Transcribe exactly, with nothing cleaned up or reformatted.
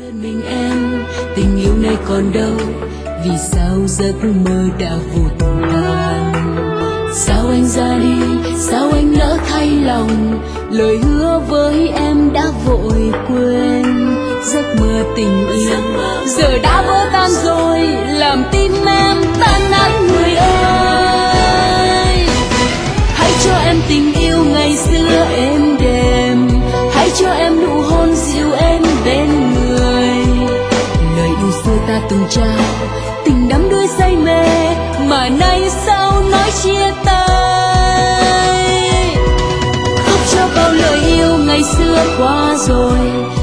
mình em tình yêu này còn đâu, vì sao giấc mơ đã vụt tàn. Sao anh ra đi, sao anh nỡ thay lòng, lời hứa với em đã vội quên. Giấc mơ tình yêu giờ đã vỡ tan rồi, làm tim em tan nát người ơi. Hãy cho em tình yêu ngày xưa êm đềm, hãy cho em nụ hôn dịu êm bên người. Lời yêu xưa ta từng trao, tình đắm đuối say mê, mà nay sao nói chia tay. Khóc cho bao lời yêu ngày xưa qua rồi,